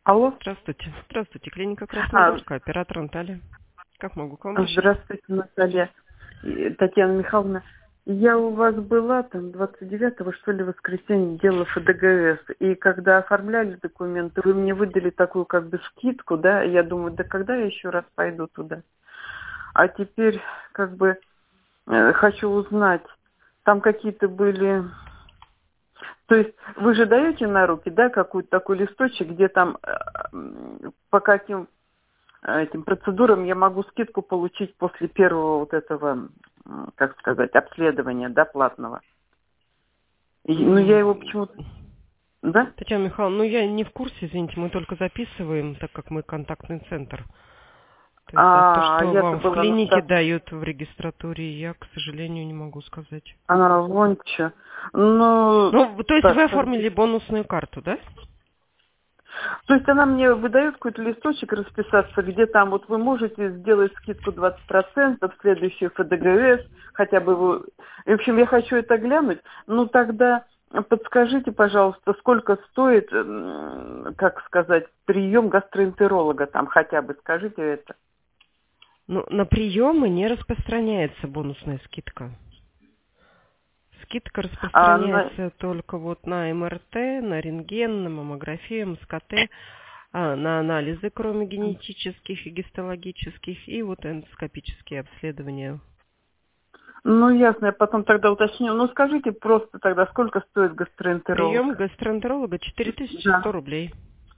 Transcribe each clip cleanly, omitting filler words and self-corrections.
Алло. Здравствуйте. Здравствуйте. Клиника А, Краснодарка, оператор Наталья. Как могу к вам обращаться? Здравствуйте, Наталья. Татьяна Михайловна. Я у вас была там 29-го, что ли, воскресенье, делала ФДГС. И когда оформляли документы, вы мне выдали такую как бы скидку, да? Я думаю, да когда я еще раз пойду туда? А теперь как бы хочу узнать, там какие-то были... То есть вы же даете на руки, да, какой-то такой листочек, где там по каким этим процедурам я могу скидку получить после первого вот этого, как сказать, обследования, да, платного. Ну, я его почему-то... Да? Татьяна Михайловна, я не в курсе, извините, мы только записываем, так как мы контактный центр. То есть, то, что Я-то вам в была клинике дают в регистратуре, я, к сожалению, не могу сказать. вон что. Ну, Ну, то есть так, вы оформили бонусную карту, да? то есть она мне выдает какой-то листочек расписаться, где там вот вы можете сделать скидку 20% в следующий ФДГС, хотя бы вы... В общем, я хочу это глянуть. Ну, тогда подскажите, пожалуйста, сколько стоит, как сказать, прием гастроэнтеролога там, хотя бы скажите это. Ну, на приемы не распространяется бонусная скидка. Скидка А на... распространяется только вот на МРТ, на рентген, на маммографию, МСКТ, на анализы, кроме генетических и гистологических, и вот эндоскопические обследования. Ну, ясно, я потом тогда уточню. Ну, скажите просто тогда, сколько стоит Прием гастроэнтеролог? гастроэнтеролога 4100 Да, рублей.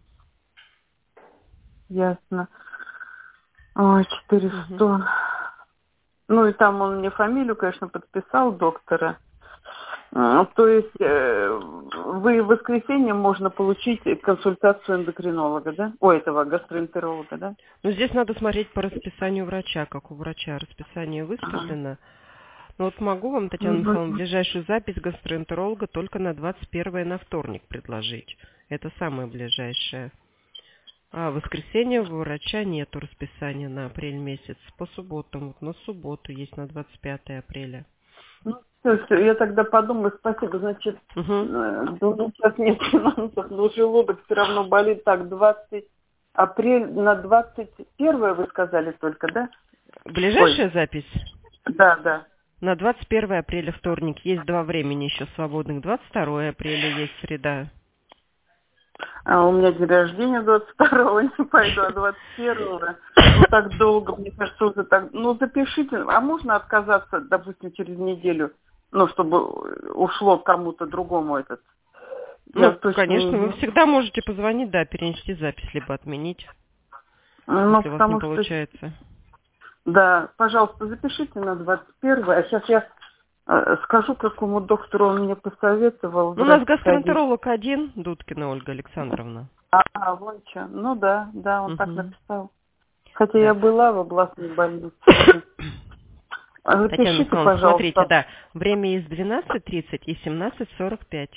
ясно. Ой, Мгм. 400. Ну, и там он мне фамилию, конечно, подписал доктора. То есть вы в воскресенье можно получить консультацию эндокринолога, да? Этого гастроэнтеролога, да? Но здесь надо смотреть по расписанию врача, как у врача расписание Ага. выставлено. Но вот могу вам, Татьяна Михайловна, Мгм. ближайшую запись гастроэнтеролога только на 21 на вторник предложить. Это самое ближайшее. А в воскресенье у врача нету расписания на апрель месяц. По субботам, вот на субботу есть на 25 апреля. Ну, всё, я тогда подумаю, спасибо, значит, Угу. думаю, сейчас нет финансов, но желудок все равно болит. Так, 20 апрель на 21 вы сказали только, да? Ой, Ближайшая запись да, да. на 21 апреля вторник. Есть два времени еще свободных. 22 апреля есть среда. А у меня день рождения 22-го, не пойду, а 21-го. Ну, так долго, мне кажется, уже так... Ну, запишите. А можно отказаться, допустим, через неделю? Ну, чтобы ушло кому-то другому этот. Я Ну, точно не конечно, вы знаю. всегда можете позвонить, да, перенести запись, либо отменить, Ну, если у вас не потому что... получается. Да, пожалуйста, запишите на 21-го. А сейчас я скажу, какому доктору он мне посоветовал Ну, у нас врач сходить. гастроэнтеролог один, Дудкина Ольга Александровна. Вон что. Ну да, да, он так Угу. написал. Хотя я Да. была в областной больнице уже. Татьяна Запишите, Михайловна, смотрите, пожалуйста. да, время есть 12:30 и 17:45.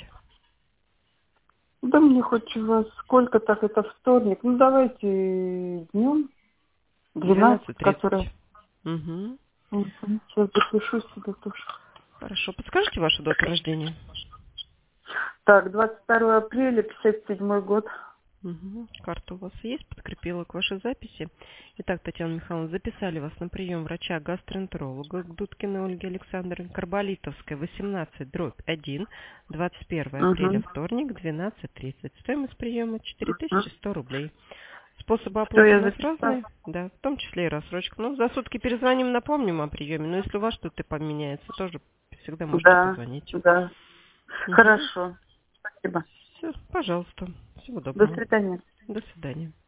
Да мне хоть у вас сколько так, это вторник. Ну давайте днем 12, 12:30. который... Угу. Сейчас запишу себе тоже. Хорошо. Подскажите вашу дату рождения? Так, 22 апреля, 57 год. Угу. Карта у вас есть, подкрепила к вашей записи. Итак, Татьяна Михайловна, записали вас на прием врача-гастроэнтеролога к Дудкиной Ольге Александровне, Карболитовская, 18/1, 21 апреля, Угу. вторник, 12:30. Стоимость приема 4100 рублей. Способы Все, оплаты у я нас записала. разные, да, в том числе и рассрочка. Ну, за сутки перезвоним, напомним о приеме, но если у вас что-то поменяется, тоже всегда можете Да, позвонить. да. Угу. Хорошо. Спасибо. Все, пожалуйста. Всего До доброго. свидания. До свидания.